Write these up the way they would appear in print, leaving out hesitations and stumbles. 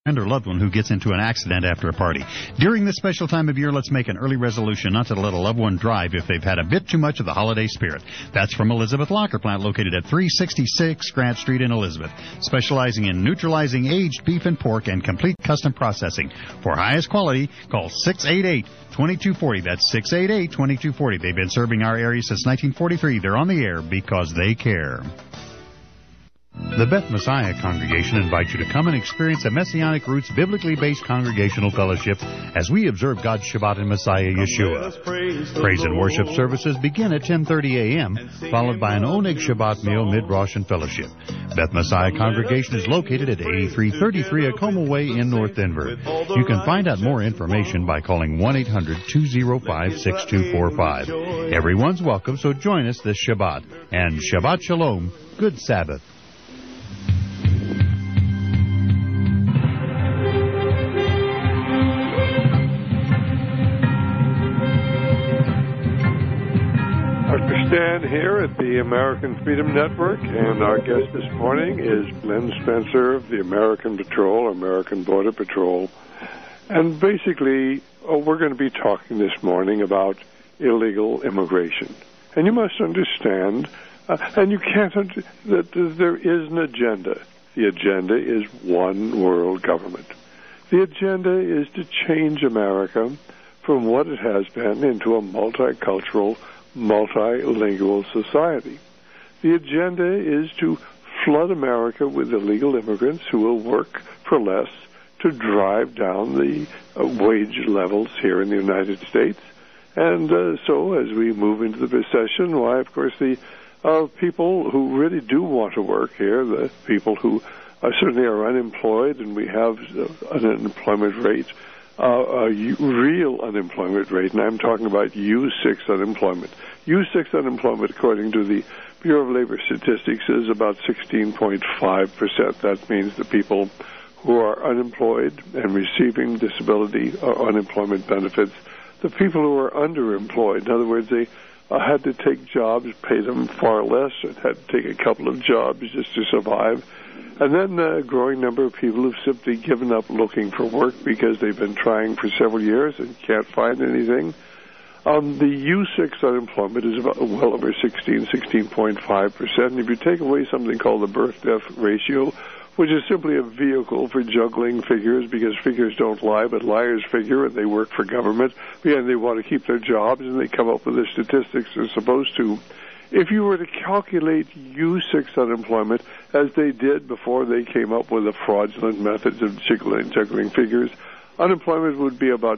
friend or loved one who gets into an accident after a party. During this special time of year, let's make an early resolution not to let a loved one drive if they've had a bit too much of the holiday spirit. That's from Elizabeth Locker Plant, located at 366 Grant Street in Elizabeth, specializing in neutralizing aged beef and pork and complete custom processing. For highest quality, call 688-2240. That's 688-2240. They've been serving our area since 1943. They're on the air because they care. The Beth Messiah Congregation invites you to come and experience a Messianic Roots biblically based congregational fellowship as we observe God's Shabbat in Messiah Yeshua. Praise and worship services begin at 10:30 a.m., followed by an Oneg Shabbat meal mid-Rosh and fellowship. Beth Messiah Congregation is located at 8333 Acoma Way in North Denver. You can find out more information by calling 1-800-205-6245. Everyone's welcome, so join us this Shabbat. And Shabbat Shalom, good Sabbath. Stan here at the American Freedom Network, and our guest this morning is Glenn Spencer of the American Patrol, American Border Patrol. And basically, we're going to be talking this morning about illegal immigration. And you must understand, and you can't, that there is an agenda. The agenda is one world government. The agenda is to change America from what it has been into a multicultural, multilingual society. The agenda is to flood America with illegal immigrants who will work for less to drive down the wage levels here in the United States. And so as we move into the recession, why, of course, the people who really do want to work here, the people who certainly are unemployed, and we have an unemployment rate, a real unemployment rate, and I'm talking about U6 unemployment. U6 unemployment, according to the Bureau of Labor Statistics, is about 16.5%. That means the people who are unemployed and receiving disability or unemployment benefits, the people who are underemployed, in other words, they had to take jobs, pay them far less, and had to take a couple of jobs just to survive. And then a growing number of people who've simply given up looking for work because they've been trying for several years and can't find anything. The U6 unemployment is about well over 16.5%. And if you take away something called the birth-death ratio, which is simply a vehicle for juggling figures, because figures don't lie, but liars figure, and they work for government, and they want to keep their jobs, and they come up with the statistics they're supposed to. If you were to calculate U6 unemployment, as they did before they came up with the fraudulent methods of juggling figures, unemployment would be about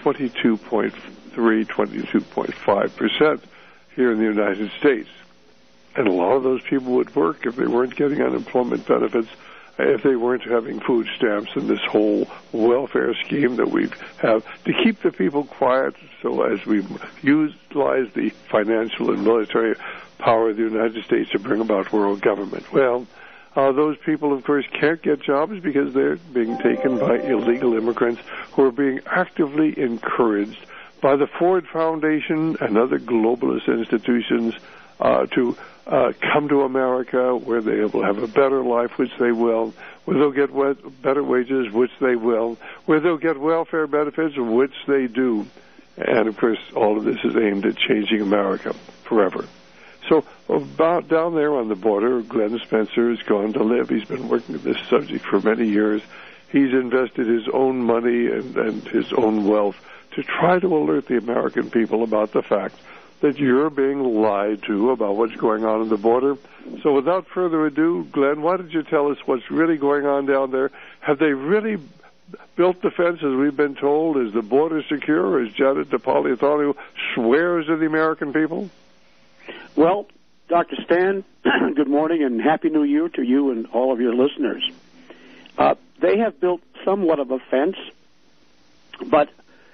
22.5% here in the United States. And a lot of those people would work if they weren't getting unemployment benefits, if they weren't having food stamps and this whole welfare scheme that we have to keep the people quiet so as we utilize the financial and military power of the United States to bring about world government. Well, those people, of course, can't get jobs because they're being taken by illegal immigrants who are being actively encouraged by the Ford Foundation and other globalist institutions to come to America, where they will have a better life, which they will, where they'll get better wages, which they will, where they'll get welfare benefits, which they do. And, of course, all of this is aimed at changing America forever. So about down there on the border, Glenn Spencer has gone to live. He's been working with this subject for many years. He's invested his own money and his own wealth to try to alert the American people about the fact that you're being lied to about what's going on the border. So without further ado, Glenn, why don't you tell us what's really going on down there? Have they really built the fence as we've been told? Is the border secure, as Janet Napolitano swears to the American people? Well, Dr. Stan, good morning and Happy New Year to you and all of your listeners. They have built somewhat of a fence, but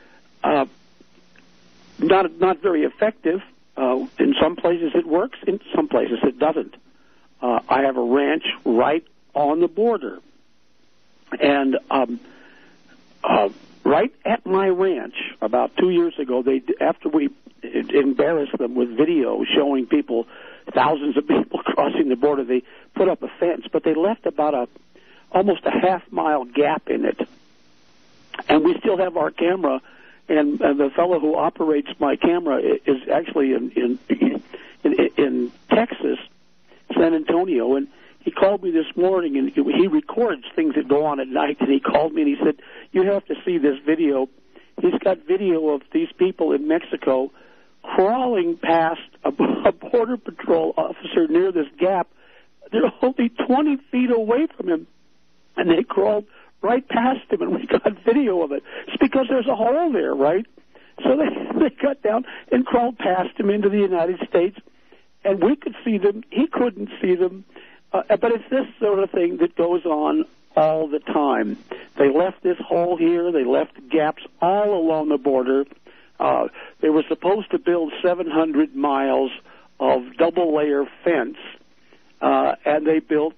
not very effective. In some places it works, in some places it doesn't. I have a ranch right on the border, and right at my ranch about 2 years ago, after we embarrassed them with video showing people, thousands of people crossing the border, they put up a fence, but they left about almost a half-mile gap in it. And we still have our camera, and the fellow who operates my camera is actually in Texas, San Antonio, and he called me this morning, and he records things that go on at night, and he called me and he said, you have to see this video. He's got video of these people in Mexico crawling past a Border Patrol officer near this gap. They're only 20 feet away from him, and they crawled right past him, and we got video of it. It's because there's a hole there, right? So they got down and crawled past him into the United States, and we could see them. He couldn't see them. But it's this sort of thing that goes on all the time. They left this hole here. They left gaps all along the border. They were supposed to build 700 miles of double-layer fence, and they built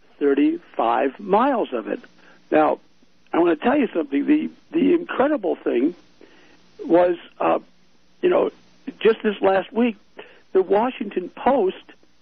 35 miles of it. Now, I want to tell you something. The incredible thing was, just this last week, the Washington Post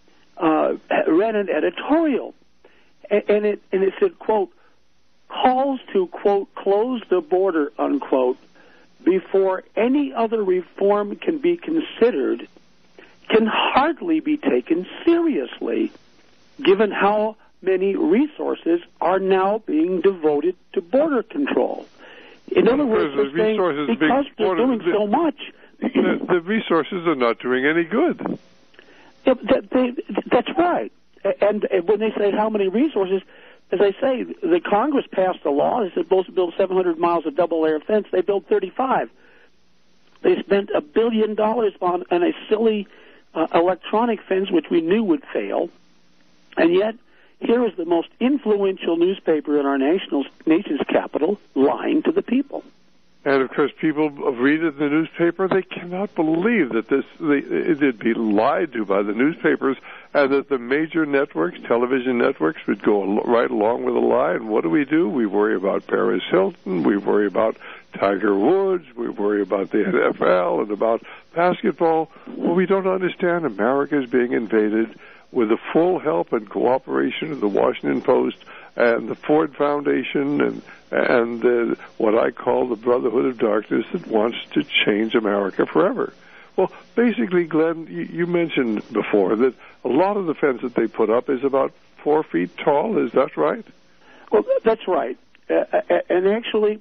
ran an editorial, and it said, quote, calls to, quote, close the border, unquote, before any other reform can be considered, can hardly be taken seriously, given how many resources are now being devoted to border control. In other words, they're saying, because they're doing so much... The resources are not doing any good. Yeah, that's right. And when they say how many resources, as I say, the Congress passed a law. They're supposed to build 700 miles of double-layer fence. They built 35. They spent $1 billion on a silly electronic fence, which we knew would fail. And yet, here is the most influential newspaper in our nation's capital lying to the people. And, of course, people read it in the newspaper. They cannot believe that it'd be lied to by the newspapers, and that the major networks, television networks, would go right along with the lie. And what do? We worry about Paris Hilton. We worry about Tiger Woods. We worry about the NFL and about basketball. Well, we don't understand America is being invaded with the full help and cooperation of the Washington Post and the Ford Foundation and what I call the Brotherhood of Darkness that wants to change America forever. Well, basically, Glenn, you mentioned before that a lot of the fence that they put up is about 4 feet tall. Is that right? Well, that's right. And actually,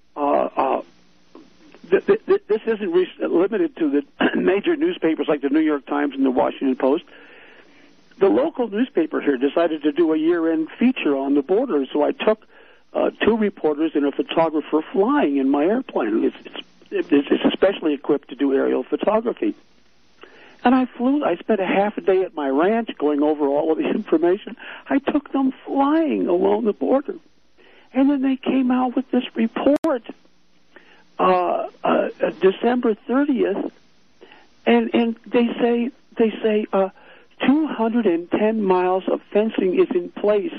this isn't limited to the major newspapers like the New York Times and the Washington Post. The local newspaper here decided to do a year-end feature on the border, so I took 2 reporters and a photographer flying in my airplane. It's especially equipped to do aerial photography. And I spent a half a day at my ranch going over all of the information. I took them flying along the border. And then they came out with this report, December 30th, and they say 210 miles of fencing is in place,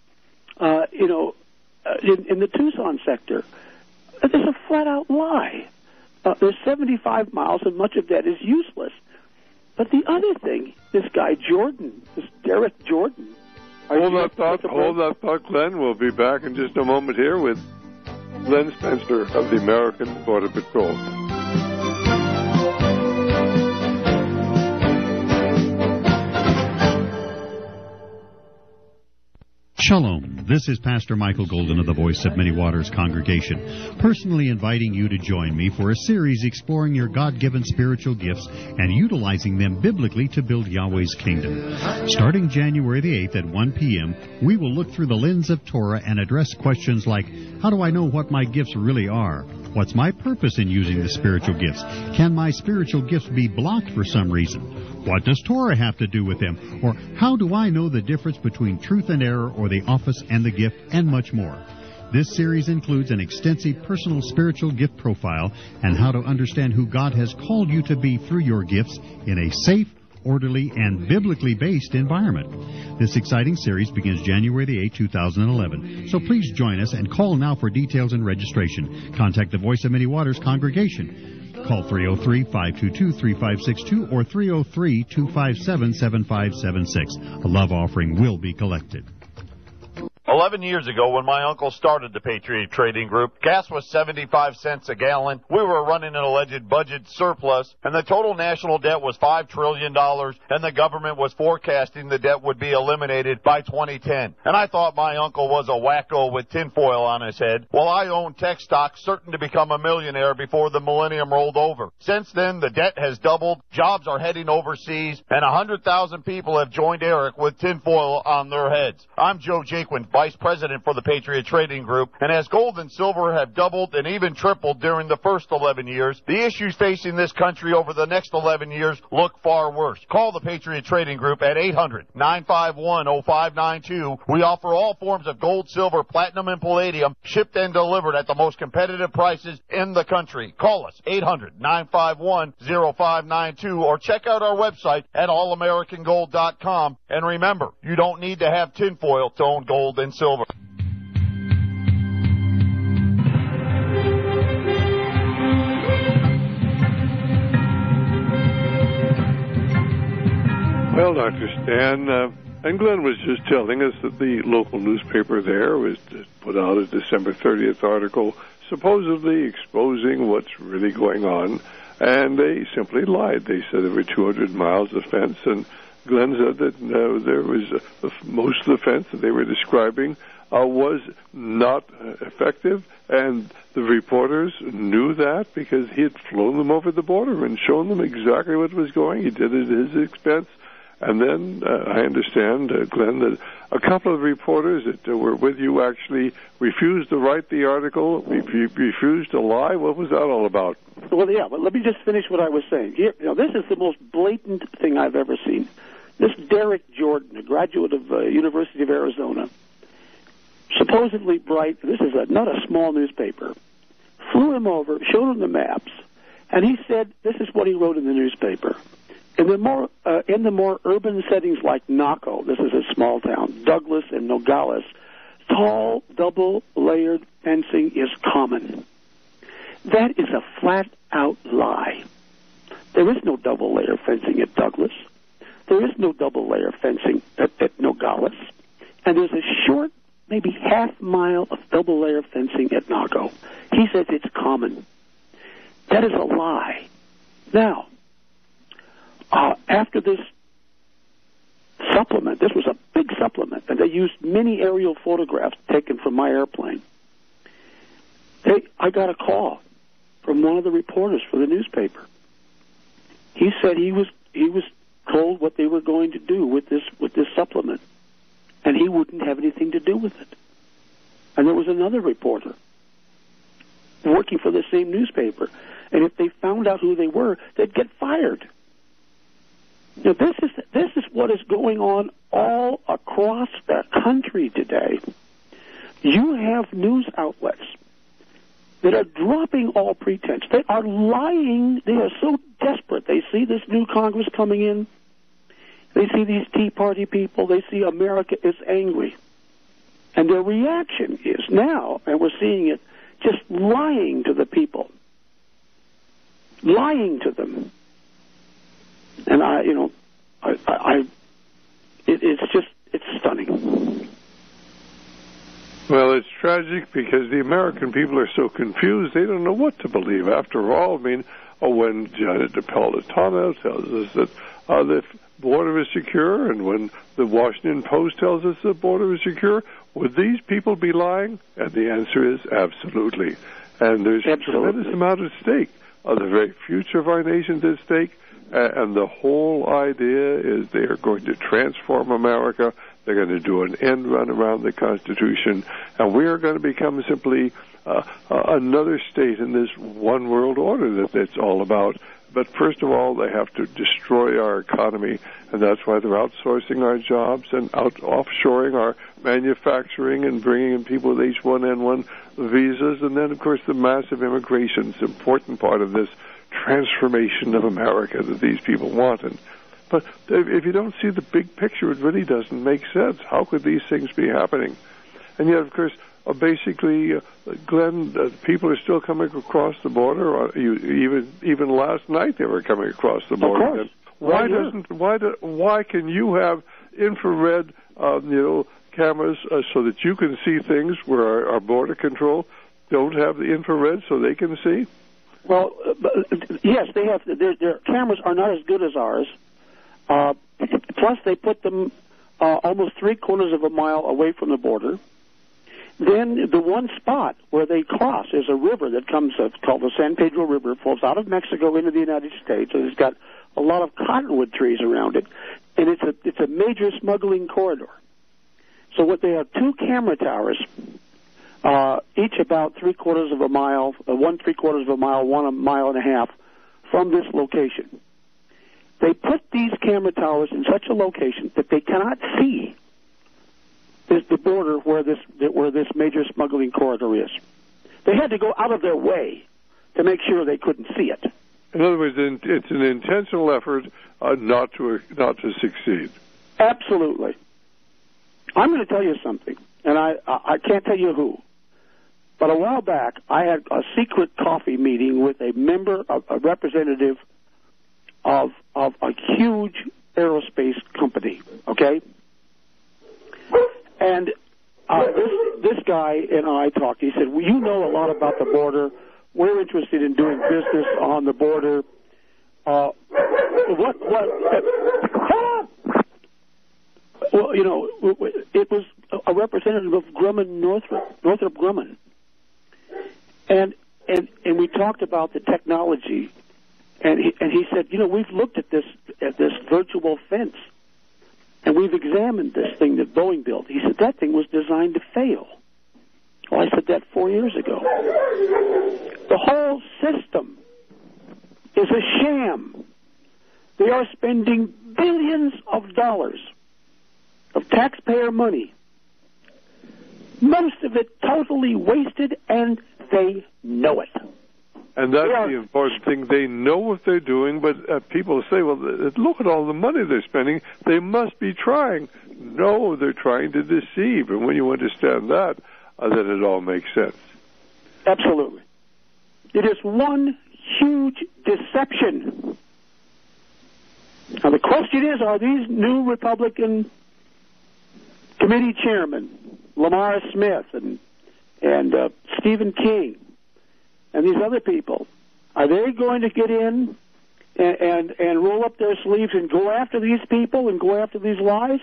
in the Tucson sector. It's a flat-out lie. There's 75 miles, and much of that is useless. But the other thing, this guy Jordan, this Derek Jordan. Hold that thought, Glenn. We'll be back in just a moment here with Glenn Spencer of the American Border Patrol. Shalom. This is Pastor Michael Golden of the Voice of Many Waters congregation, personally inviting you to join me for a series exploring your God-given spiritual gifts and utilizing them biblically to build Yahweh's kingdom. Starting January the 8th at 1 p.m., we will look through the lens of Torah and address questions like, how do I know what my gifts really are? What's my purpose in using the spiritual gifts? Can my spiritual gifts be blocked for some reason? What does Torah have to do with them? Or how do I know the difference between truth and error, or the office and the gift, and much more? This series includes an extensive personal spiritual gift profile and how to understand who God has called you to be through your gifts in a safe, orderly, and biblically based environment. This exciting series begins January the 8th, 2011. So please join us and call now for details and registration. Contact the Voice of Many Waters congregation. Call 303-522-3562 or 303-257-7576. A love offering will be collected. 11 years ago, when my uncle started the Patriot Trading Group, gas was 75 cents a gallon. We were running an alleged budget surplus, and the total national debt was $5 trillion, and the government was forecasting the debt would be eliminated by 2010. And I thought my uncle was a wacko with tinfoil on his head. Well, I owned tech stocks, certain to become a millionaire before the millennium rolled over. Since then, the debt has doubled, jobs are heading overseas, and 100,000 people have joined Eric with tinfoil on their heads. I'm Joe Jaquin, Vice President for the Patriot Trading Group, and as gold and silver have doubled and even tripled during the first 11 years, the issues facing this country over the next 11 years look far worse. Call the Patriot Trading Group at 800-951-0592. We offer all forms of gold, silver, platinum, and palladium, shipped and delivered at the most competitive prices in the country. Call us, 800-951-0592, or check out our website at allamericangold.com. And remember, you don't need to have tinfoil to own gold and silver. Well, Dr. Stan, and Glenn was just telling us that the local newspaper there was put out a December 30th article supposedly exposing what's really going on, and they simply lied. They said there were 200 miles of fence, and Glenn said that there was most of the fence that they were describing was not effective, and the reporters knew that because he had flown them over the border and shown them exactly what was going. He did it at his expense. And then I understand, Glenn, that a couple of reporters that were with you actually refused to write the article, refused to lie. What was that all about? Well, yeah, but let me just finish what I was saying. Here, this is the most blatant thing I've ever seen. This Derek Jordan, a graduate of University of Arizona, supposedly bright, this is not a small newspaper, flew him over, showed him the maps, and he said, this is what he wrote in the newspaper. In the more urban settings like Naco, this is a small town, Douglas and Nogales, tall, double-layered fencing is common. That is a flat-out lie. There is no double-layer fencing at Douglas. There is no double-layer fencing at Nogales. And there's a short, maybe half-mile of double-layer fencing at Naco. He says it's common. That is a lie. Now, after this supplement, this was a big supplement, and they used many aerial photographs taken from my airplane. I got a call from one of the reporters for the newspaper. He said he was told what they were going to do with this supplement, and he wouldn't have anything to do with it. And there was another reporter working for the same newspaper, and if they found out who they were, they'd get fired. Now, this is what is going on all across the country today. You have news outlets that are dropping all pretense. They are lying. They are so desperate. They see this new Congress coming in. They see these Tea Party people. They see America is angry. And their reaction is now, and we're seeing it, just lying to the people. Lying to them. And it's stunning. Well, it's tragic because the American people are so confused, they don't know what to believe. After all, when Janet Napolitano tells us that the border is secure, and when the Washington Post tells us the border is secure, would these people be lying? And the answer is absolutely. And there's a tremendous amount at stake. The very future of our nation is at stake. And the whole idea is they are going to transform America. They're going to do an end run around the Constitution. And we are going to become simply another state in this one world order that it's all about. But first of all, they have to destroy our economy. And that's why they're outsourcing our jobs and offshoring our manufacturing and bringing in people with H-1N1 visas. And then, of course, the massive immigration is an important part of this transformation of America that these people wanted. But if you don't see the big picture, it really doesn't make sense. How could these things be happening? And yet, of course, basically, Glenn, people are still coming across the border. Even last night, they were coming across the border. Of course. Why can you have infrared, cameras so that you can see things where our border control don't have the infrared so they can see? Well, yes, they have. Their cameras are not as good as ours. Plus, they put them almost 3/4 of a mile away from the border. Then the one spot where they cross is a river that comes, it's called the San Pedro River. It flows out of Mexico into the United States, and it's got a lot of cottonwood trees around it, and it's a major smuggling corridor. So what they have, 2 camera towers, each about 3/4 of a mile, one 3/4 of a mile, one 1.5 miles from this location. They put these camera towers in such a location that they cannot see the border where this major smuggling corridor is. They had to go out of their way to make sure they couldn't see it. In other words, it's an intentional effort not to succeed. Absolutely. I'm going to tell you something, and I can't tell you who, but a while back I had a secret coffee meeting with a representative of a huge aerospace company. Okay. And this guy and I talked. He said, well, you know a lot about the border. We're interested in doing business on the border. Well, you know, it was a representative of Grumman, Northrop Grumman. And we talked about the technology. And he said, you know, we've looked at this virtual fence. And we've examined this thing that Boeing built. He said, that thing was designed to fail. Well, I said that 4 years ago. The whole system is a sham. They are spending billions of dollars of taxpayer money. Most of it totally wasted, and they know it. And that's the important thing. They know what they're doing, but people say, well, look at all the money they're spending. They must be trying. No, they're trying to deceive. And when you understand that, then it all makes sense. Absolutely. It is one huge deception. Now, the question is, are these new Republican committee chairmen, Lamar Smith and Stephen King, and these other people, are they going to get in and roll up their sleeves and go after these people and go after these lies?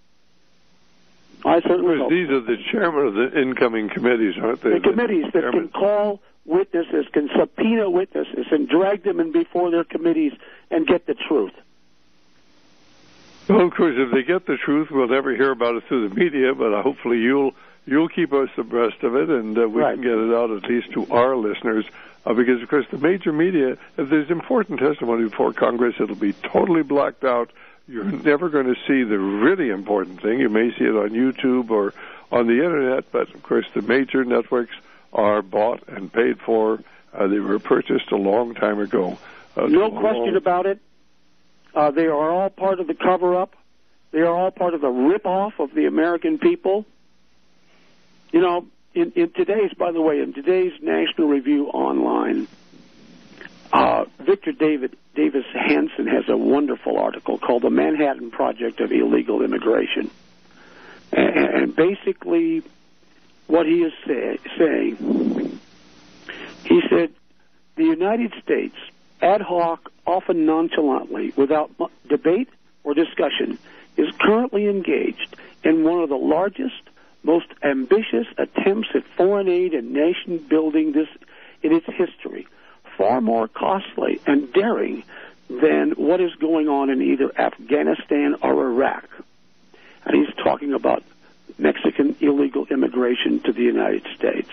I certainly hope. These are the chairmen of the incoming committees, aren't they? The committees that can call witnesses, can subpoena witnesses, and drag them in before their committees and get the truth. Well, of course, if they get the truth, we'll never hear about it through the media, but hopefully you'll keep us abreast of it, and we can get it out at least to our listeners, because, of course, the major media, if there's important testimony before Congress, it'll be totally blacked out. You're never going to see the really important thing. You may see it on YouTube or on the Internet, but, of course, the major networks are bought and paid for. They were purchased a long time ago. No question about it. They are all part of the cover-up. They are all part of the rip-off of the American people. You know, in today's National Review Online, Victor Davis Hanson has a wonderful article called The Manhattan Project of Illegal Immigration. And basically what he is saying, he said, the United States, ad hoc, often nonchalantly, without debate or discussion, is currently engaged in one of the largest, most ambitious attempts at foreign aid and nation building in its history, far more costly and daring than what is going on in either Afghanistan or Iraq. And he's talking about Mexican illegal immigration to the United States.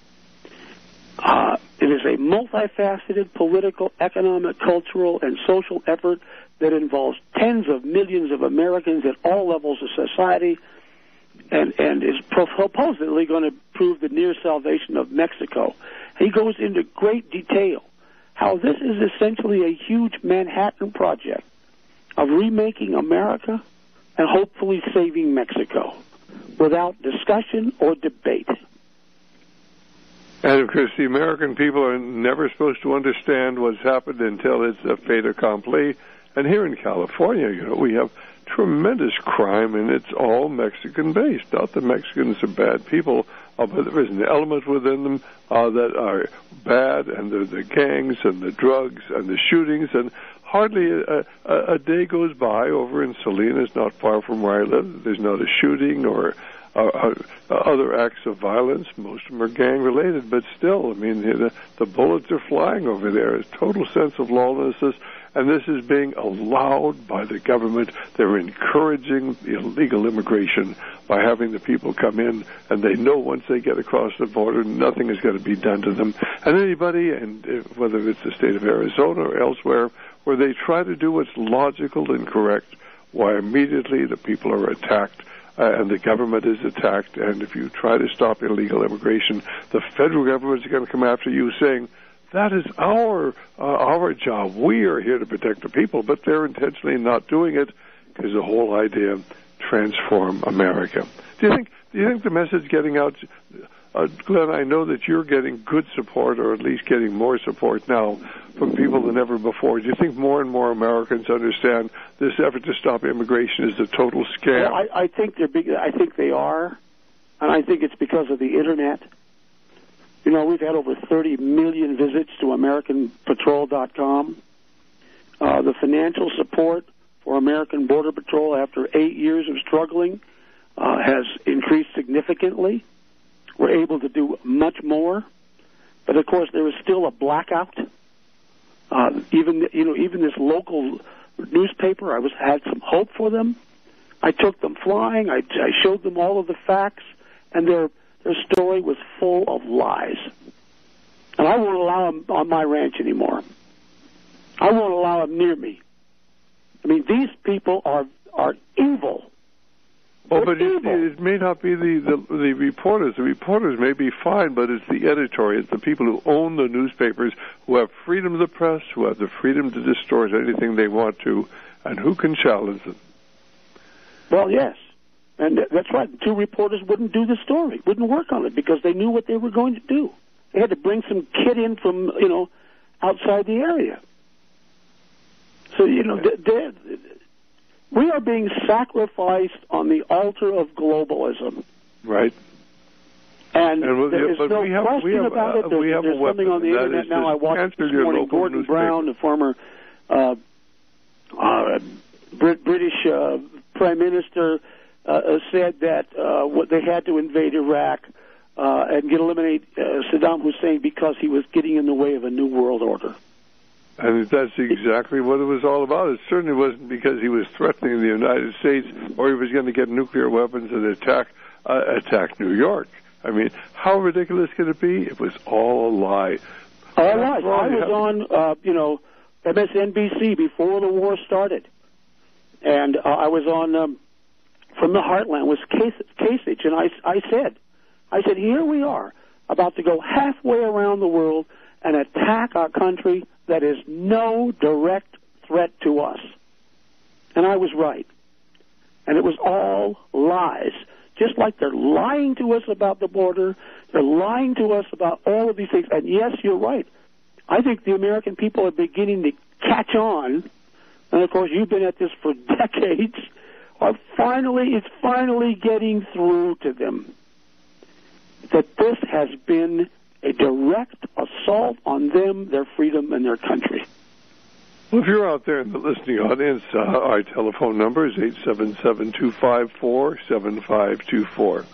It is a multifaceted political, economic, cultural, and social effort that involves tens of millions of Americans at all levels of society, and is supposedly going to prove the near salvation of Mexico. He goes into great detail how this is essentially a huge Manhattan project of remaking America and hopefully saving Mexico without discussion or debate. And, of course, the American people are never supposed to understand what's happened until it's a fait accompli. And here in California, you know, we have tremendous crime, and it's all Mexican-based. Not that Mexicans are bad people, but there is an element within them that are bad, and the gangs and the drugs and the shootings, and hardly a day goes by over in Salinas, not far from where I live. There's not a shooting or other acts of violence. Most of them are gang-related, but still, I mean, the bullets are flying over there. A total sense of lawlessness, and this is being allowed by the government. They're encouraging illegal immigration by having the people come in, and they know once they get across the border, nothing is going to be done to them. And anybody, and whether it's the state of Arizona or elsewhere, where they try to do what's logical and correct, why immediately the people are attacked. And the government is attacked, and if you try to stop illegal immigration, the federal government is going to come after you saying, that is our job. We are here to protect the people, but they're intentionally not doing it because the whole idea, transform America. Do you think the message getting out, Glenn, I know that you're getting good support, or at least getting more support now from people than ever before. Do you think more and more Americans understand this effort to stop immigration is a total scam? Well, I think they're big. I think they are, and I think it's because of the Internet. You know, we've had over 30 million visits to AmericanPatrol.com. The financial support for American Border Patrol after 8 years of struggling has increased significantly. We're able to do much more, but of course there is still a blackout. Even this local newspaper, had some hope for them. I took them flying. I showed them all of the facts, and their story was full of lies. And I won't allow them on my ranch anymore. I won't allow them near me. I mean, these people are evil. Well, but it may not be the reporters. The reporters may be fine, but it's the editorial. It's the people who own the newspapers, who have freedom of the press, who have the freedom to distort anything they want to, and who can challenge them. Well, yes. And that's right. Two reporters wouldn't do the story, wouldn't work on it, because they knew what they were going to do. They had to bring some kid in from, outside the area. So, we are being sacrificed on the altar of globalism. Right. And there's no question about it. There's something on the Internet now. I watched this morning, Gordon Brown, the former British Prime Minister, said that they had to invade Iraq and eliminate Saddam Hussein because he was getting in the way of a new world order. And that's exactly what it was all about. It certainly wasn't because he was threatening the United States or he was going to get nuclear weapons and attack New York. I mean, how ridiculous could it be? It was all a lie. All right. I was on, MSNBC before the war started. And I was on From the Heartland with Kasich, and I said, here we are about to go halfway around the world and attack our country that is no direct threat to us. And I was right. And it was all lies. Just like they're lying to us about the border, they're lying to us about all of these things. And yes, you're right. I think the American people are beginning to catch on. And of course, you've been at this for decades. It's finally getting through to them that this has been a direct assault on them, their freedom, and their country. Well, if you're out there in the listening audience, our telephone number is 877-254-7524.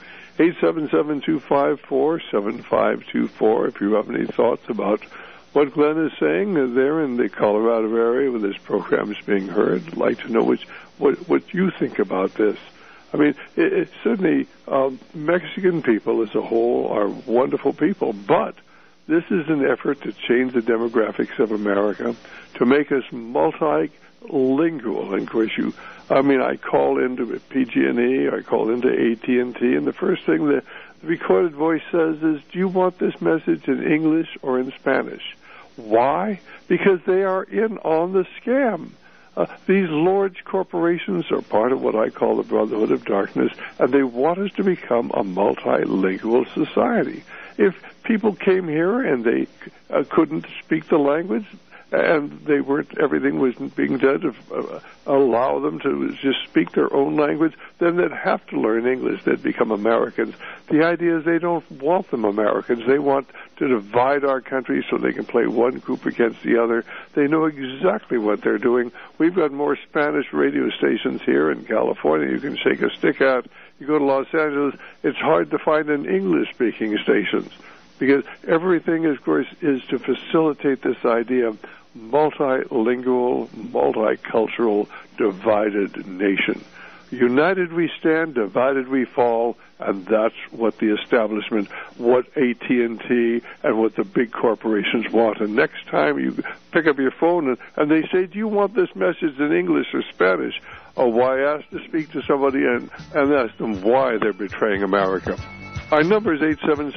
877-254-7524. If you have any thoughts about what Glenn is saying there in the Colorado area where this program is being heard, I'd like to know what you think about this. I mean, it's certainly Mexican people as a whole are wonderful people, but this is an effort to change the demographics of America, to make us multilingual. And of course, I call into PG&E, I call into AT&T, and the first thing the recorded voice says is, do you want this message in English or in Spanish? Why? Because they are in on the scam. These large corporations are part of what I call the Brotherhood of Darkness, and they want us to become a multilingual society. If people came here and they couldn't speak the language, and everything was being done to allow them to just speak their own language. Then they'd have to learn English. They'd become Americans. The idea is they don't want them Americans. They want to divide our country so they can play one group against the other. They know exactly what they're doing. We've got more Spanish radio stations here in California you can shake a stick at. You go to Los Angeles, it's hard to find an English-speaking stations, because everything, of course, is to facilitate this idea of multilingual, multicultural, divided nation. United we stand, divided we fall, and that's what the establishment, what AT&T and what the big corporations want. And next time you pick up your phone and they say, do you want this message in English or Spanish? Oh, why ask to speak to somebody and ask them why they're betraying America? Our number is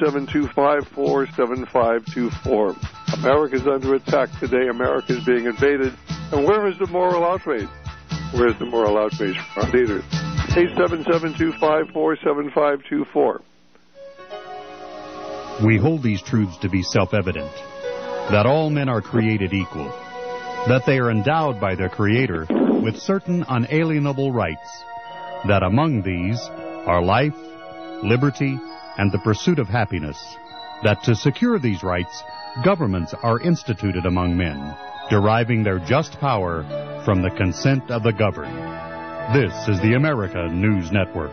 877-254-7524. America's under attack today. America's being invaded. And where is the moral outrage? Where's the moral outrage from our leaders? 877-254-7524. We hold these truths to be self-evident, that all men are created equal, that they are endowed by their Creator with certain unalienable rights, that among these are life, liberty, and the pursuit of happiness, that to secure these rights, governments are instituted among men, deriving their just power from the consent of the governed. This is the America News Network.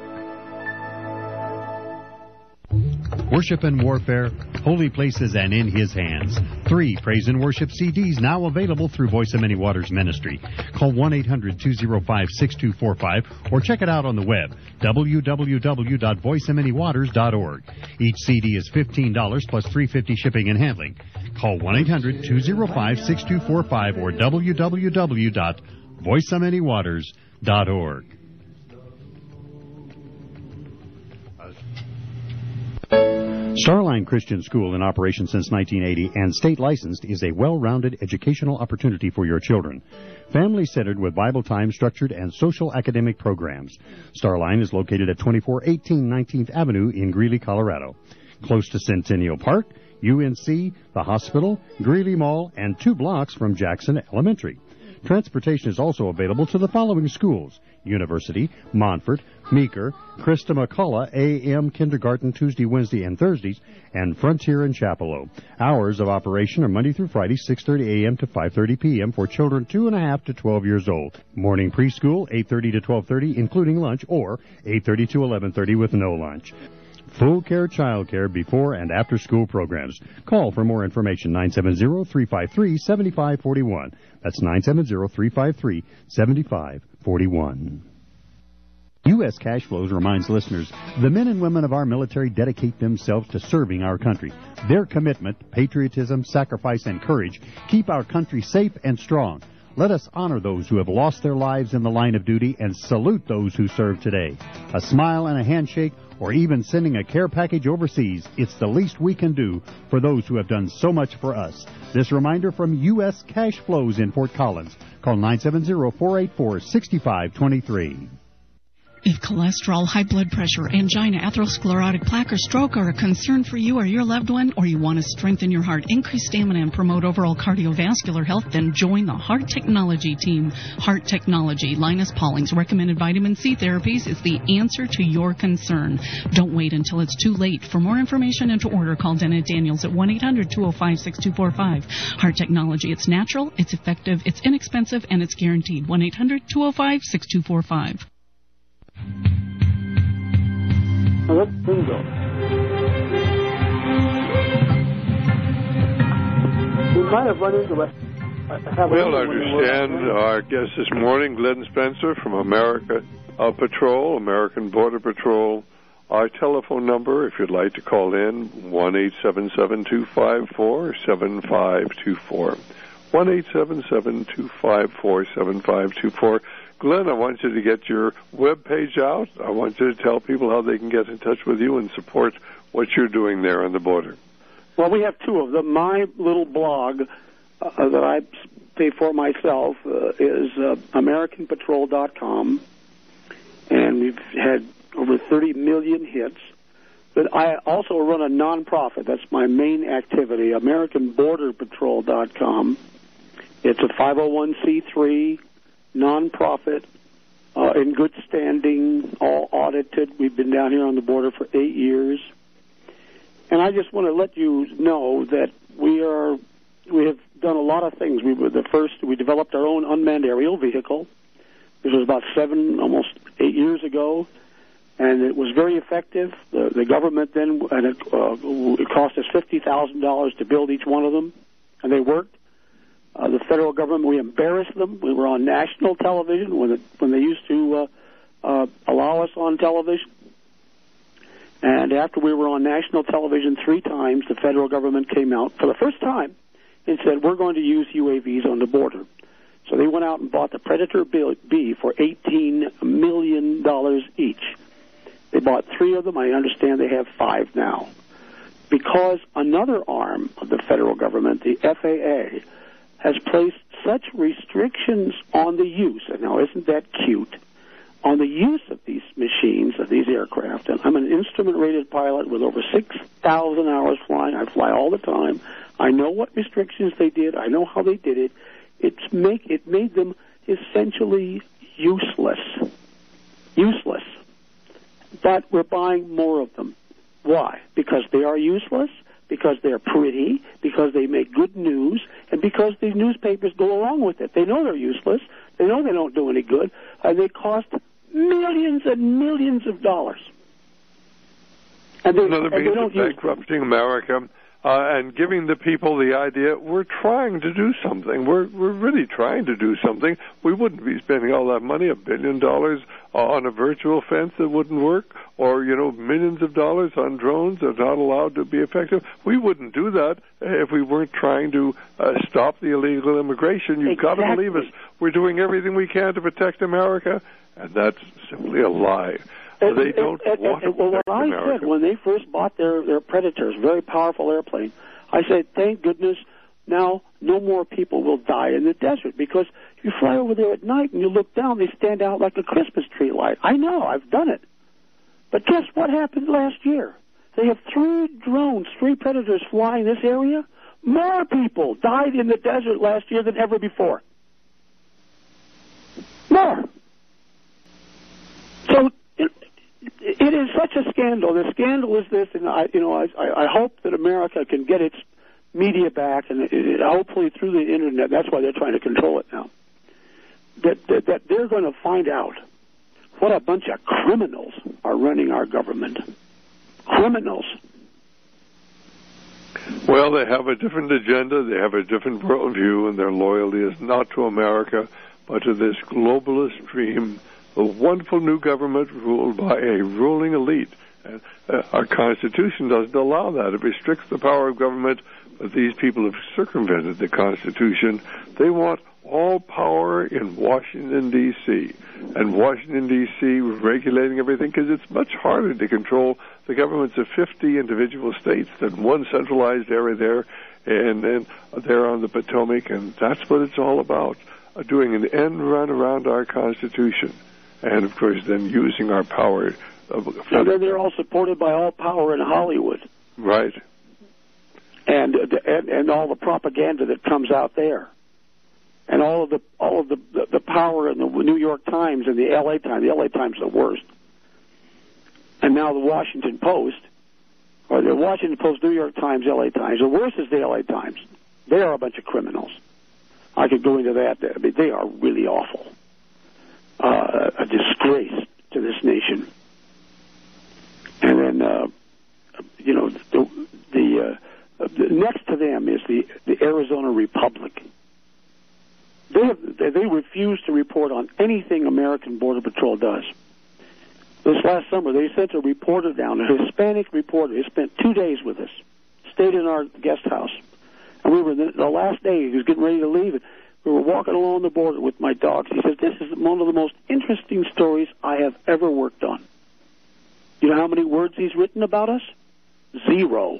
Worship and Warfare, Holy Places and In His Hands. 3 praise and worship CDs now available through Voice of Many Waters Ministry. Call 1-800-205-6245 or check it out on the web, www.voiceofmanywaters.org. Each CD is $15 plus $3.50 shipping and handling. Call 1-800-205-6245 or www.voiceofmanywaters.org. Starline Christian School, in operation since 1980 and state licensed, is a well-rounded educational opportunity for your children. Family-centered with Bible time, structured, and social academic programs. Starline is located at 2418 19th Avenue in Greeley, Colorado. Close to Centennial Park, UNC, the hospital, Greeley Mall, and 2 blocks from Jackson Elementary. Transportation is also available to the following schools: University, Montfort, Meeker, Christa McCullough, AM Kindergarten Tuesday, Wednesday, and Thursdays, and Frontier and Chapello. Hours of operation are Monday through Friday, 6:30 a.m. to 5:30 p.m. for children 2.5 to 12 years old. Morning preschool, 8:30 to 12:30, including lunch, or 8:30 to 11:30 with no lunch. Full care child care before and after school programs. Call for more information, 970-353-7541. That's 970-353-7541. U.S. Cash Flows reminds listeners, the men and women of our military dedicate themselves to serving our country. Their commitment, patriotism, sacrifice, and courage keep our country safe and strong. Let us honor those who have lost their lives in the line of duty and salute those who serve today. A smile and a handshake, or even sending a care package overseas, it's the least we can do for those who have done so much for us. This reminder from U.S. Cash Flows in Fort Collins. Call 970-484-6523. If cholesterol, high blood pressure, angina, atherosclerotic plaque, or stroke are a concern for you or your loved one, or you want to strengthen your heart, increase stamina, and promote overall cardiovascular health, then join the Heart Technology team. Heart Technology, Linus Pauling's recommended vitamin C therapies, is the answer to your concern. Don't wait until it's too late. For more information and to order, call Dennett Daniels at 1-800-205-6245. Heart Technology, it's natural, it's effective, it's inexpensive, and it's guaranteed. 1-800-205-6245. Now that's bingo. We might have run into it. We'll understand our guest this morning, Glenn Spencer from America Patrol, American Border Patrol. Our telephone number, if you'd like to call in, 1-877-254-7524. 1-877-254-7524. Glenn, I want you to get your web page out. I want you to tell people how they can get in touch with you and support what you're doing there on the border. Well, we have 2 of them. My little blog that I pay for myself is AmericanPatrol.com, and we've had over 30 million hits. But I also run a nonprofit. That's my main activity, AmericanBorderPatrol.com. It's a 501c3 nonprofit in good standing, all audited. We've been down here on the border for 8 years. And I just want to let you know that we have done a lot of things. We developed our own unmanned aerial vehicle. This was about 8 years ago, and it was very effective. The government then, and it cost us $50,000 to build each one of them, and they worked. The federal government, we embarrassed them. We were on national television when they used to allow us on television. And after we were on national television 3 times, the federal government came out for the first time and said, we're going to use UAVs on the border. So they went out and bought the Predator B for $18 million each. They bought 3 of them. I understand they have 5 now. Because another arm of the federal government, the FAA, has placed such restrictions on the use, and now isn't that cute, on the use of these machines, of these aircraft. And I'm an instrument-rated pilot with over 6,000 hours flying. I fly all the time. I know what restrictions they did. I know how they did it. It made them essentially useless. Useless. But we're buying more of them. Why? Because they are useless, because they're pretty, because they make good news, and because the newspapers go along with it. They know they're useless. They know they don't do any good, and they cost millions and millions of dollars. And they don't use bankrupting America and giving the people the idea we're trying to do something. We're really trying to do something. We wouldn't be spending all that money, $1 billion on a virtual fence that wouldn't work, or millions of dollars on drones that are not allowed to be effective. We wouldn't do that if we weren't trying to stop the illegal immigration. You've got to believe us. We're doing everything we can to protect America, and that's simply a lie. They don't want to protect America. Said when they first bought their Predators, very powerful airplane, I said, thank goodness now no more people will die in the desert, because if you fly over there at night and you look down, they stand out like a Christmas tree light. I know, I've done it. But guess what happened last year? They have 3 drones, 3 Predators flying this area. More people died in the desert last year than ever before. More. So it is such a scandal. The scandal is this, and I hope that America can get its media back, and hopefully through the internet. That's why they're trying to control it now. That they're going to find out what a bunch of criminals are running our government. Criminals. Well, they have a different agenda. They have a different worldview, and their loyalty is not to America, but to this globalist dream. A wonderful new government ruled by a ruling elite. Our Constitution doesn't allow that. It restricts the power of government, but these people have circumvented the Constitution. They want all power in Washington, D.C., and Washington, D.C. regulating everything, because it's much harder to control the governments of 50 individual states than one centralized area there, and there on the Potomac, and that's what it's all about, doing an end run around our Constitution. And, of course, then using our power. And then they're all supported by all power in Hollywood. Right. And all the propaganda that comes out there. And all of the power in the New York Times and the L.A. Times. The L.A. Times is the worst. And now the Washington Post, or the Washington Post, New York Times, L.A. Times. The worst is the L.A. Times. They are a bunch of criminals. I could go into that. I mean, they are really awful. A disgrace to this nation. And then, the next to them is the Arizona Republic. They refuse to report on anything American Border Patrol does. This last summer, they sent a reporter down, a Hispanic reporter. He spent 2 days with us, stayed in our guest house. And we were the last day, he was getting ready to leave it. We were walking along the border with my dogs. He says, this is one of the most interesting stories I have ever worked on. You know how many words he's written about us? 0.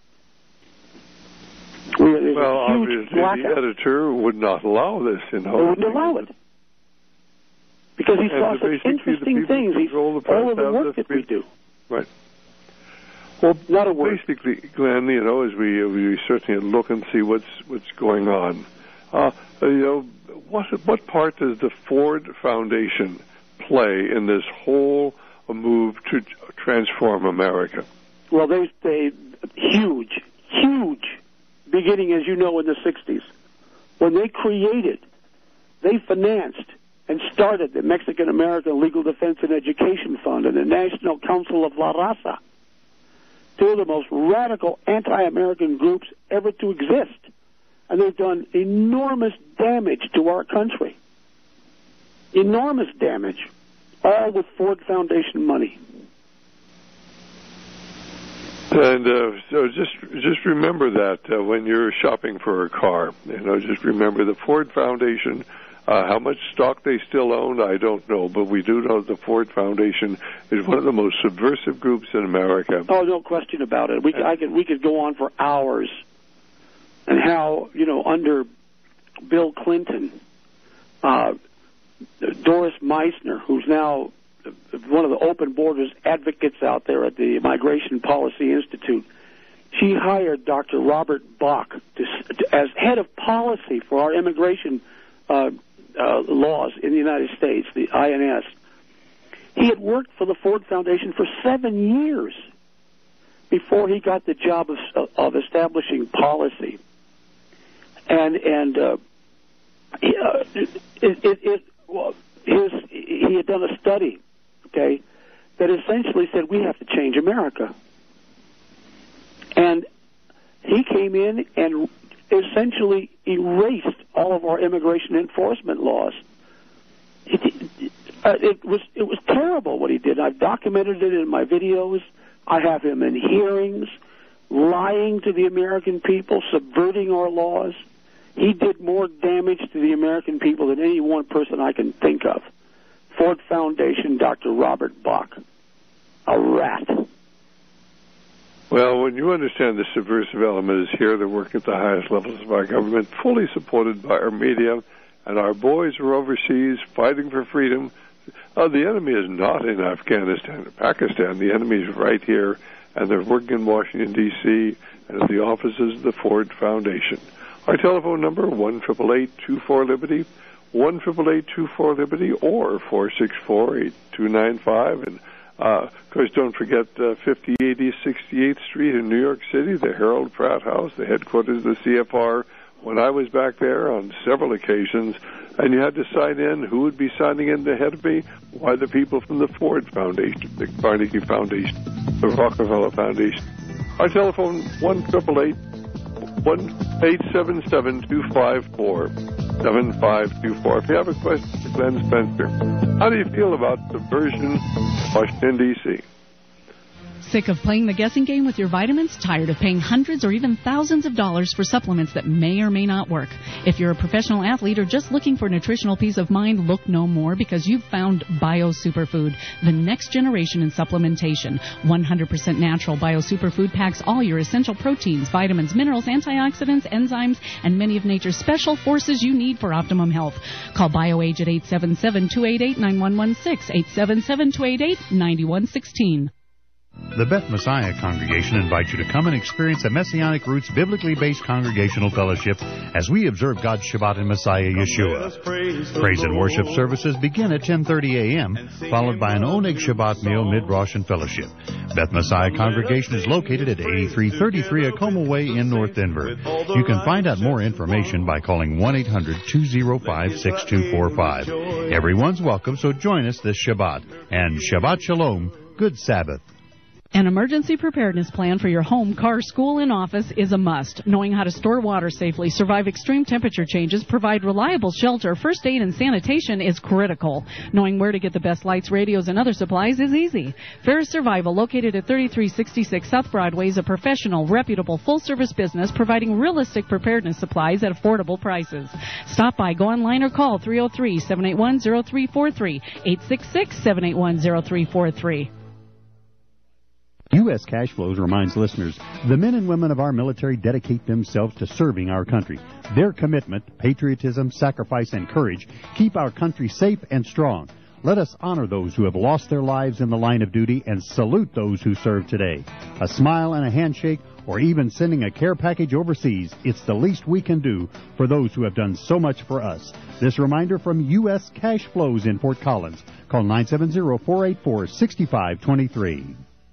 Well, obviously, the editor would not allow this in Hollywood. They wouldn't allow it. Because he saw such interesting things. All of the work that we do. Right. Well, not a word. Basically, Glenn, as we certainly look and see what's going on, What part does the Ford Foundation play in this whole move to transform America? Well, they huge, beginning, as you know, in the 60s. When they financed and started the Mexican-American Legal Defense and Education Fund and the National Council of La Raza, two of the most radical anti-American groups ever to exist. And they've done enormous damage to our country. Enormous damage, all with Ford Foundation money. And so just remember that when you're shopping for a car, just remember the Ford Foundation. How much stock they still own, I don't know, but we do know the Ford Foundation is one of the most subversive groups in America. Oh, no question about it. We could go on for hours. And how, under Bill Clinton, Doris Meissner, who's now one of the open borders advocates out there at the Migration Policy Institute, she hired Dr. Robert Bach as head of policy for our immigration laws in the United States, the INS. He had worked for the Ford Foundation for 7 years before he got the job of establishing policy. And he had done a study, okay, that essentially said we have to change America. And he came in and essentially erased all of our immigration enforcement laws. It was terrible what he did. I've documented it in my videos. I have him in hearings, lying to the American people, subverting our laws. He did more damage to the American people than any one person I can think of. Ford Foundation, Dr. Robert Bach. A rat. Well, when you understand the subversive element is here, they're working at the highest levels of our government, fully supported by our media, and our boys are overseas fighting for freedom. The enemy is not in Afghanistan or Pakistan. The enemy is right here, and they're working in Washington, D.C., and at the offices of the Ford Foundation. Our telephone number, 1-888-24-LIBERTY, 1-888-24-LIBERTY, or 464-8295. And, of course, don't forget 5080 68th Street in New York City, the Harold Pratt House, the headquarters of the CFR. When I was back there on several occasions, and you had to sign in, who would be signing in ahead of me? Why, the people from the Ford Foundation, the Carnegie Foundation, the Rockefeller Foundation. Our telephone, 1-888-1-877-254-7524. If you have a question for Glenn Spencer, how do you feel about subversion in Washington, D.C.? Sick of playing the guessing game with your vitamins? Tired of paying hundreds or even thousands of dollars for supplements that may or may not work? If you're a professional athlete or just looking for nutritional peace of mind, look no more, because you've found Bio Superfood, the next generation in supplementation. 100% natural Bio Superfood packs all your essential proteins, vitamins, minerals, antioxidants, enzymes, and many of nature's special forces you need for optimum health. Call BioAge at 877-288-9116, 877-288-9116. The Beth Messiah Congregation invites you to come and experience a Messianic Roots biblically based congregational fellowship as we observe God's Shabbat in Messiah Yeshua. Praise and worship services begin at 10:30 a.m., followed by an Oneg Shabbat meal mid-Rosh and fellowship. Beth Messiah Congregation is located at 8333 Acoma Way in North Denver. You can find out more information by calling 1-800-205-6245. Everyone's welcome, so join us this Shabbat. And Shabbat Shalom, good Sabbath. An emergency preparedness plan for your home, car, school, and office is a must. Knowing how to store water safely, survive extreme temperature changes, provide reliable shelter, first aid, and sanitation is critical. Knowing where to get the best lights, radios, and other supplies is easy. Ferris Survival, located at 3366 South Broadway, is a professional, reputable, full-service business providing realistic preparedness supplies at affordable prices. Stop by, go online, or call 303-781-0343, 866-781-0343. U.S. Cash Flows reminds listeners, the men and women of our military dedicate themselves to serving our country. Their commitment, patriotism, sacrifice, and courage keep our country safe and strong. Let us honor those who have lost their lives in the line of duty and salute those who serve today. A smile and a handshake or even sending a care package overseas. It's the least we can do for those who have done so much for us. This reminder from U.S. Cash Flows in Fort Collins. Call 970-484-6523.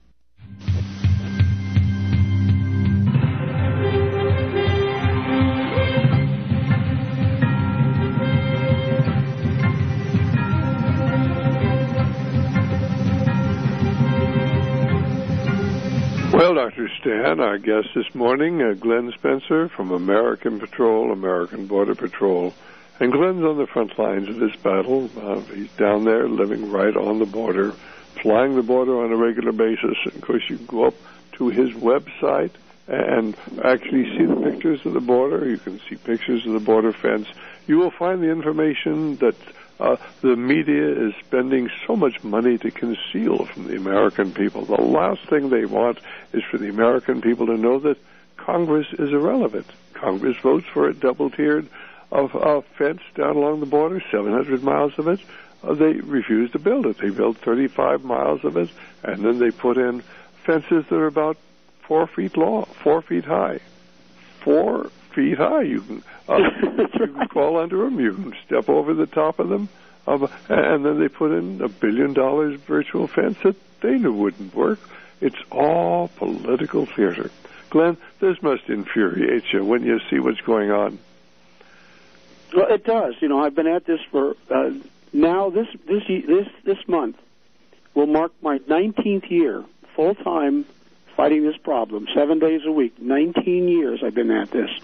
Well, Dr. Stan, our guest this morning, Glenn Spencer from American Patrol, American Border Patrol. And Glenn's on the front lines of this battle. He's down there living right on the border, flying the border on a regular basis. And, of course, you can go up to his website and actually see the pictures of the border. You can see pictures of the border fence. You will find the information that the media is spending so much money to conceal from the American people. The last thing they want is for the American people to know that Congress is irrelevant. Congress votes for a double-tiered fence down along the border, 700 miles of it. They refuse to build it. They built 35 miles of it, and then they put in fences that are about 4 feet long, 4 feet high. 4 feet high. You can crawl under them. You can step over the top of them. And then they put in $1 billion virtual fence that they knew wouldn't work. It's all political theater. Glenn, this must infuriate you when you see what's going on. Well, it does. You know, I've been at this for now. This month will mark my 19th year full time fighting this problem, 7 days a week. 19 years I've been at this.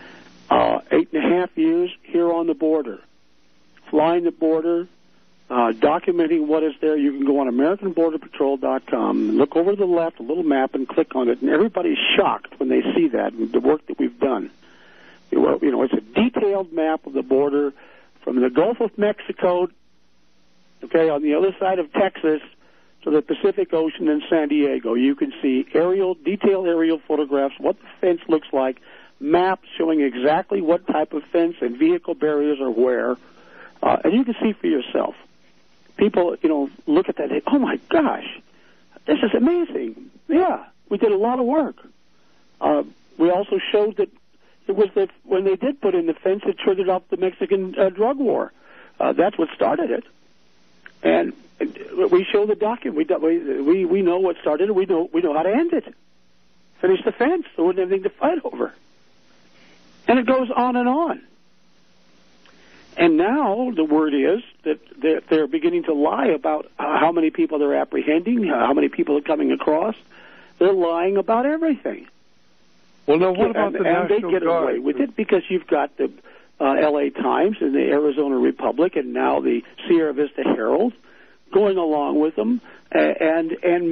8.5 years here on the border, flying the border, documenting what is there. You can go on AmericanBorderPatrol.com, look over to the left, a little map, and click on it, and everybody's shocked when they see that, the work that we've done. You know, it's a detailed map of the border from the Gulf of Mexico, okay, on the other side of Texas, to the Pacific Ocean and San Diego. You can see detailed aerial photographs, what the fence looks like, maps showing exactly what type of fence and vehicle barriers are where, and you can see for yourself. People, you know, look at that and say, oh, my gosh, this is amazing. Yeah, we did a lot of work. We also showed that it was that when they did put in the fence, it triggered off the Mexican drug war. That's what started it. And we show the document. We know what started it. We know how to end it. Finish the fence. There wasn't anything to fight over. And it goes on and on. And now the word is that they're beginning to lie about how many people they're apprehending, how many people are coming across. They're lying about everything. Well, now what about the National Guard? And they get away with it because you've got the L.A. Times and the Arizona Republic and now the Sierra Vista Herald going along with them and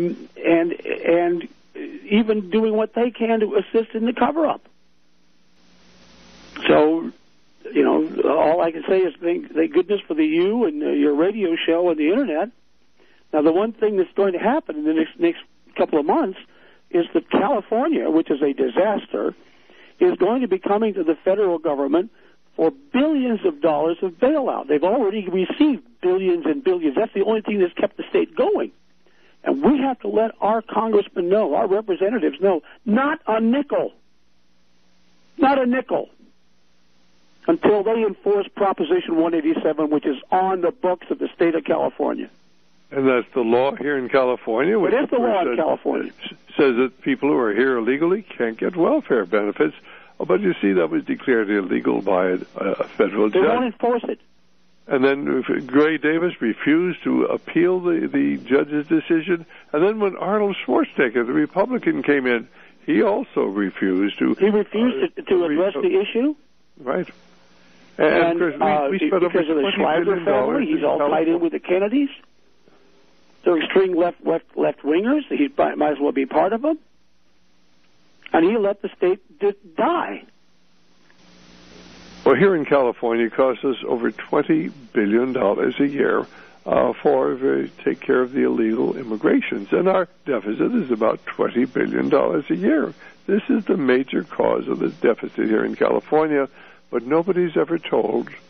even doing what they can to assist in the cover-up. So, you know, all I can say is thank goodness for you and your radio show and the Internet. Now, the one thing that's going to happen in the next couple of months is that California, which is a disaster, is going to be coming to the federal government for billions of dollars of bailout. They've already received billions and billions. That's the only thing that's kept the state going. And we have to let our congressmen know, our representatives know, not a nickel, until they enforce Proposition 187, which is on the books of the state of California. And that's the law here in California. It is the law in California. Says that people who are here illegally can't get welfare benefits. Oh, but you see, that was declared illegal by a federal judge. They won't enforce it. And then Gray Davis refused to appeal the judge's decision. And then when Arnold Schwarzenegger, the Republican, came in, he also refused to... He refused to address the issue? Right. And of course, we spent because of the Schreiber family, he's all tied in with the Kennedys. They're extreme left-wingers. He might as well be part of them. And he let the state die. Well, here in California, it costs us over $20 billion a year to take care of the illegal immigrations. And our deficit is about $20 billion a year. This is the major cause of the deficit here in California, but nobody's ever told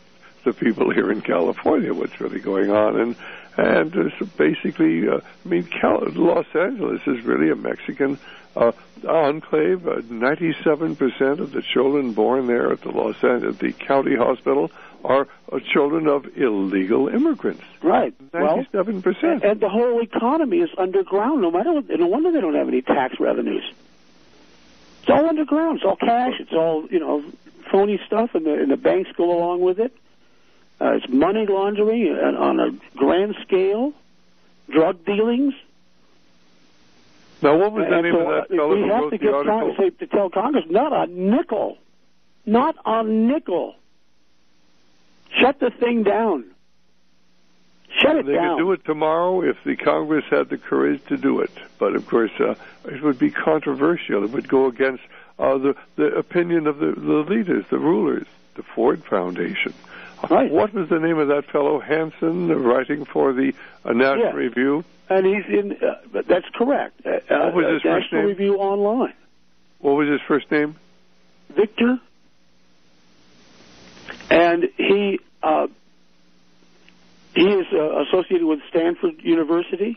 the people here in California what's really going on. And so basically, Los Angeles is really a Mexican enclave. 97% of the children born there at the county hospital are children of illegal immigrants. Right. 97%. And the whole economy is underground. No wonder they don't have any tax revenues. It's all underground. It's all cash. It's all, phony stuff, and the banks go along with it. It's money laundering on a grand scale, drug dealings. Now, what was the name of that fellow who wrote the article? We have to tell Congress, not a nickel. Not a nickel. Shut the thing down. Shut it down. They could do it tomorrow if the Congress had the courage to do it. But, of course, it would be controversial. It would go against the opinion of the leaders, the rulers, the Ford Foundation. Right. What was the name of that fellow, Hansen, writing for the National Review? And he's in, that's correct. What was his first name? National Review Online. What was his first name? Victor. And he is associated with Stanford University.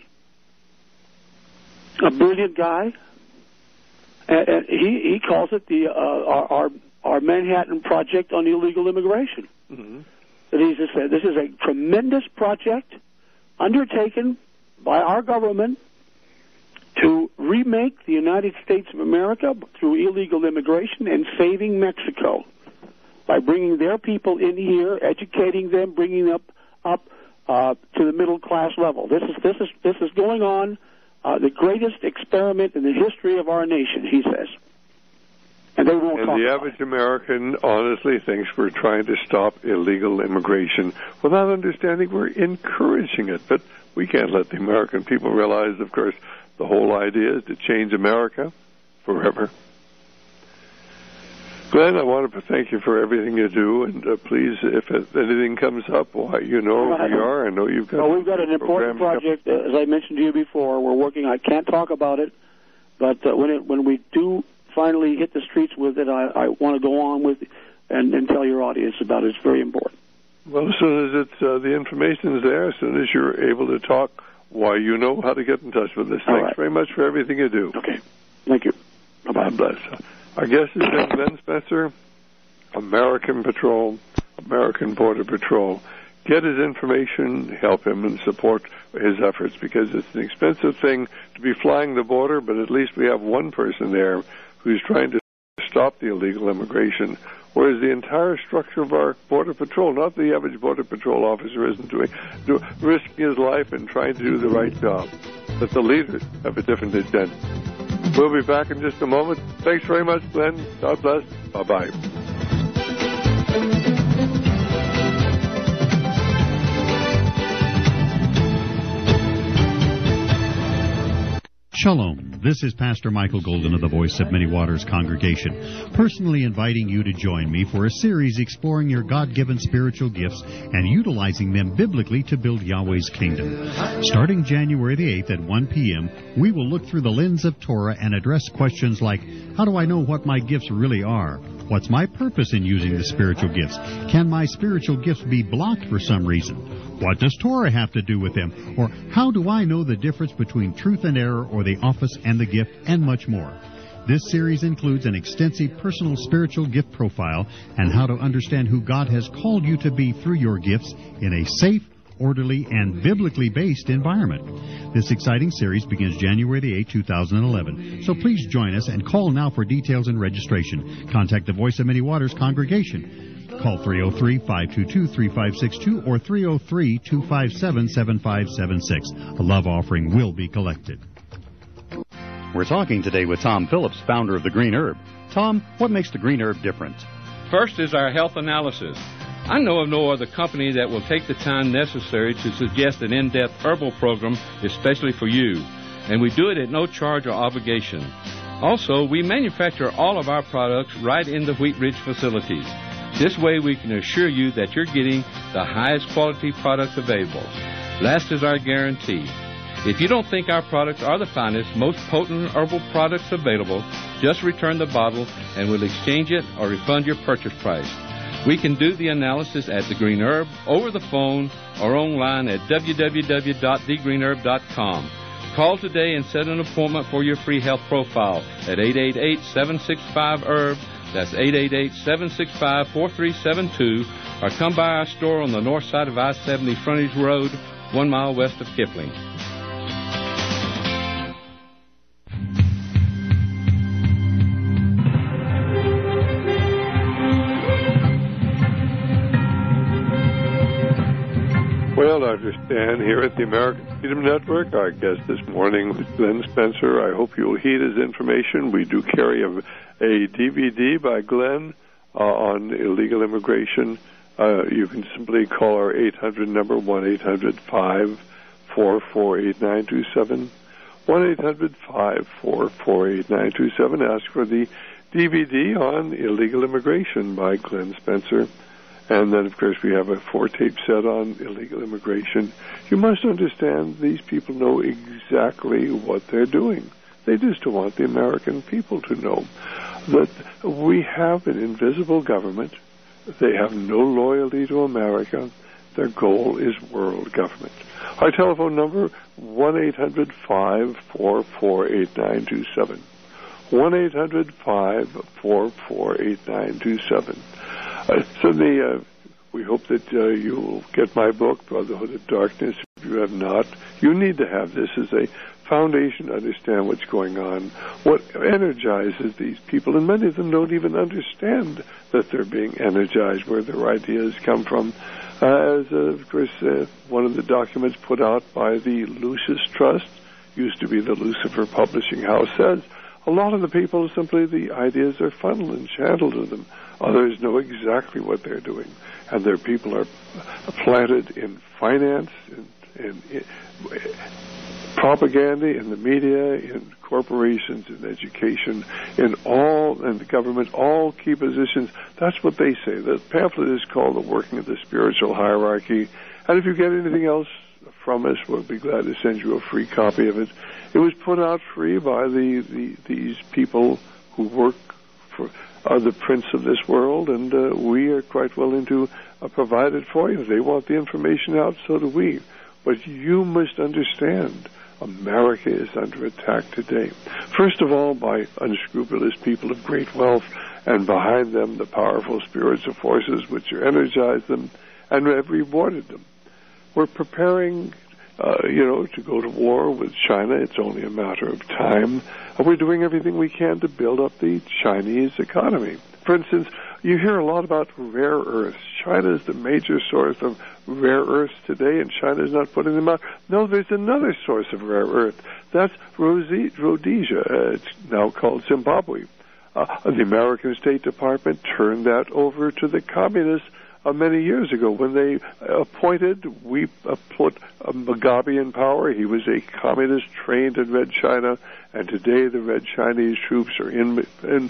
A brilliant guy. And he calls it our Manhattan Project on Illegal Immigration. Mm-hmm. That he just said this is a tremendous project undertaken by our government to remake the United States of America through illegal immigration and saving Mexico by bringing their people in here, educating them, bringing them up to the middle class level. This is going on, the greatest experiment in the history of our nation, he says. And they won't talk the about average American honestly thinks we're trying to stop illegal immigration without understanding we're encouraging it. But we can't let the American people realize, of course, the whole idea is to change America forever. Glenn, I want to thank you for everything you do, and please, if anything comes up, you know where we are. I know you've got. We've got an important project, as I mentioned to you before. We're working. I can't talk about it, but when we do finally hit the streets with it, I want to go on with and tell your audience about it. It's very important. Well, as soon as the information is there, as soon as you're able to talk, you know how to get in touch with us. Thanks very much for everything you do. Okay. Thank you. Bye-bye. God bless. Our guest has been Glenn Spencer, American Patrol, American Border Patrol. Get his information, help him, and support his efforts, because it's an expensive thing to be flying the border, but at least we have one person there who's trying to stop the illegal immigration, whereas the entire structure of our Border Patrol, not the average Border Patrol officer, isn't risking his life and trying to do the right job. But the leaders have a different agenda. We'll be back in just a moment. Thanks very much, Glenn. God bless. Bye-bye. Shalom. This is Pastor Michael Golden of the Voice of Many Waters congregation, personally inviting you to join me for a series exploring your God-given spiritual gifts and utilizing them biblically to build Yahweh's kingdom. Starting January the 8th at 1 p.m., we will look through the lens of Torah and address questions like, how do I know what my gifts really are? What's my purpose in using the spiritual gifts? Can my spiritual gifts be blocked for some reason? What does Torah have to do with them? Or how do I know the difference between truth and error, or the office and the gift, and much more? This series includes an extensive personal spiritual gift profile and how to understand who God has called you to be through your gifts in a safe, orderly, and biblically based environment. This exciting series begins January the 8th, 2011. So please join us and call now for details and registration. Contact the Voice of Many Waters congregation. Call 303-522-3562 or 303-257-7576. A love offering will be collected. We're talking today with Tom Phillips, founder of the Green Herb. Tom, what makes the Green Herb different? First is our health analysis. I know of no other company that will take the time necessary to suggest an in-depth herbal program especially for you, and we do it at no charge or obligation. Also, we manufacture all of our products right in the Wheat Ridge facilities. This way we can assure you that you're getting the highest quality products available. Last is our guarantee. If you don't think our products are the finest, most potent herbal products available, just return the bottle and we'll exchange it or refund your purchase price. We can do the analysis at The Green Herb, over the phone, or online at www.thegreenherb.com. Call today and set an appointment for your free health profile at 888-765-HERB. That's 888-765-4372. Or come by our store on the north side of I-70 Frontage Road, 1 mile west of Kipling. Well, Dr. Stan here at the American Freedom Network. Our guest this morning was Glenn Spencer. I hope you'll heed his information. We do carry a DVD by Glenn on illegal immigration. You can simply call our 800 number, 1-800-544-8927, 1-800-544-8927. Ask for the DVD on illegal immigration by Glenn Spencer. And then, of course, we have a 4-tape set on illegal immigration. You must understand these people know exactly what they're doing. They just don't want the American people to know that we have an invisible government. They have no loyalty to America. Their goal is world government. Our telephone number, 1-800-544-8927. 1-800-544-8927. Certainly, we hope that you will get my book, Brotherhood of Darkness. If you have not, you need to have this as a foundation to understand what's going on, what energizes these people. And many of them don't even understand that they're being energized, where their ideas come from. As, of course, one of the documents put out by the Lucis Trust, used to be the Lucifer Publishing House, says a lot of the people simply, the ideas are funneled and channeled to them. Others know exactly what they're doing, and their people are planted in finance, in propaganda, in the media, in corporations, in education, in the government, all key positions. That's what they say. The pamphlet is called The Working of the Spiritual Hierarchy. And if you get anything else from us, we'll be glad to send you a free copy of it. It was put out free by these people who work for the prince of this world, and we are quite willing to provide it for you. They want the information out, so do we. But you must understand, America is under attack today. First of all, by unscrupulous people of great wealth, and behind them the powerful spiritual forces which have energized them and have rewarded them. We're preparing, to go to war with China. It's only a matter of time. And we're doing everything we can to build up the Chinese economy. For instance, you hear a lot about rare earths. China is the major source of rare earths today, and China is not putting them out. No, there's another source of rare earth. That's Rhodesia. It's now called Zimbabwe. The American State Department turned that over to the communists many years ago when they we put Mugabe in power. He was a communist trained in Red China, and today the Red Chinese troops are in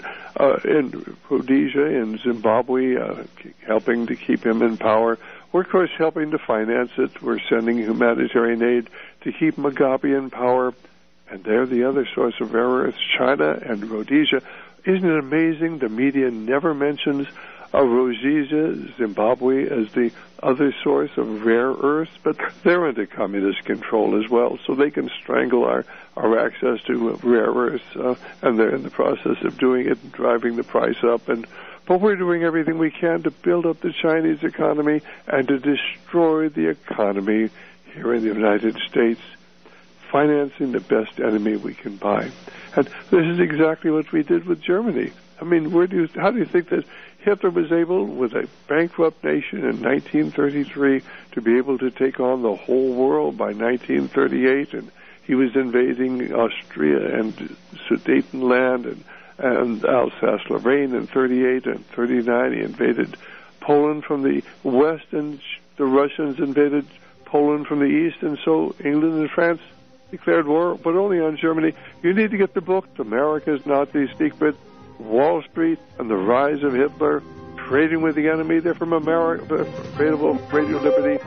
Rhodesia, in Zimbabwe, helping to keep him in power. We're, of course, helping to finance it. We're sending humanitarian aid to keep Mugabe in power, and they're the other source of rare earths, China and Rhodesia. Isn't it amazing? The media never mentions Rhodesia, Zimbabwe, as the other source of rare earths, but they're under communist control as well, so they can strangle our access to rare earths, and they're in the process of doing it and driving the price up. But we're doing everything we can to build up the Chinese economy and to destroy the economy here in the United States, financing the best enemy we can buy. And this is exactly what we did with Germany. I mean, how do you think that Hitler was able, with a bankrupt nation in 1933, to be able to take on the whole world by 1938? And he was invading Austria and Sudetenland and Alsace-Lorraine in 38 and 39. He invaded Poland from the west, and the Russians invaded Poland from the east, and so England and France declared war, but only on Germany. You need to get the book, America's Nazi Secret, Wall Street and the Rise of Hitler, Trading with the Enemy. They're from America, available Radio Liberty,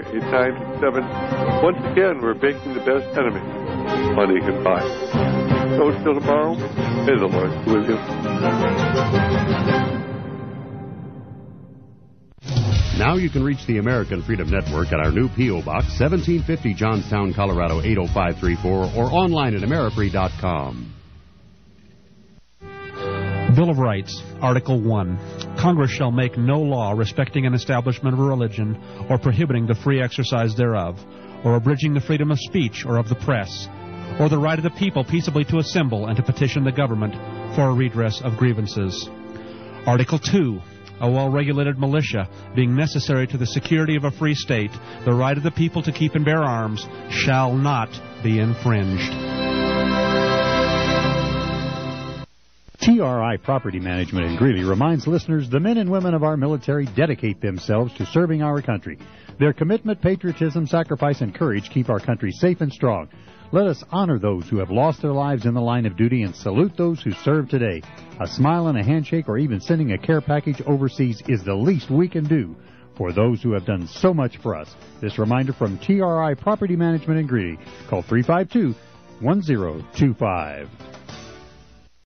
1-800-544-8927. Once again, we're making the best enemy money can buy. So till tomorrow, may the Lord be with you. Now you can reach the American Freedom Network at our new P.O. Box, 1750 Johnstown, Colorado, 80534, or online at amerifree.com. Bill of Rights, Article 1. Congress shall make no law respecting an establishment of a religion or prohibiting the free exercise thereof, or abridging the freedom of speech or of the press, or the right of the people peaceably to assemble and to petition the government for a redress of grievances. Article 2. A well-regulated militia, being necessary to the security of a free state, the right of the people to keep and bear arms shall not be infringed. TRI Property Management in Greeley reminds listeners the men and women of our military dedicate themselves to serving our country. Their commitment, patriotism, sacrifice, and courage keep our country safe and strong. Let us honor those who have lost their lives in the line of duty and salute those who serve today. A smile and a handshake or even sending a care package overseas is the least we can do for those who have done so much for us. This reminder from TRI Property Management in Greeley. Call 352-1025.